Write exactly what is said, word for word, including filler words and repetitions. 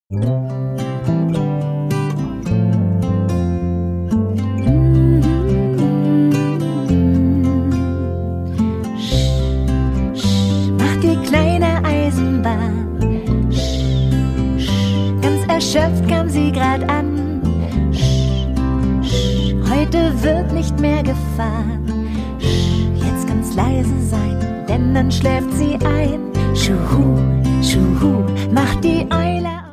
Macht die kleine Eisenbahn. Ganz erschöpft kam sie grad an. Heute wird nicht mehr gefahren. Jetzt ganz leise sein, denn dann schläft sie ein. Schuhu, schuhu, macht die Eule